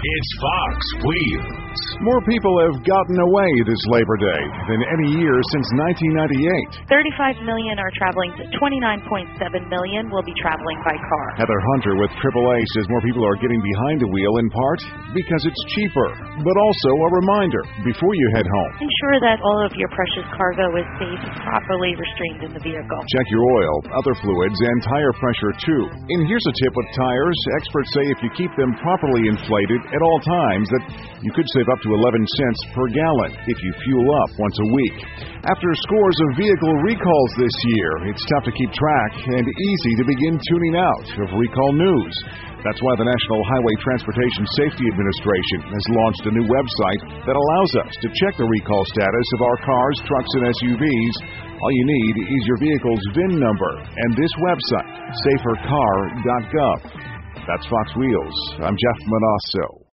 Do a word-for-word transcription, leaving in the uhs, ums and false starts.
It's Fox Wheels. More people have gotten away this Labor Day than any year since nineteen ninety-eight. thirty-five million are traveling. twenty-nine point seven million will be traveling by car. Heather Hunter with triple A says more people are getting behind the wheel in part because it's cheaper. But also a reminder before you head home. Ensure that all of your precious cargo is safe and properly restrained in the vehicle. Check your oil, other fluids, and tire pressure too. And here's a tip with tires. Experts say if you keep them properly inflated at all times, that you could save up to eleven cents per gallon if you fuel up once a week. After scores of vehicle recalls this year, it's tough to keep track and easy to begin tuning out of recall news. That's why the National Highway Transportation Safety Administration has launched a new website that allows us to check the recall status of our cars, trucks, and S U Vs. All you need is your vehicle's V I N number and this website, safer car dot gov. That's Fox Wheels. I'm Jeff Manasso.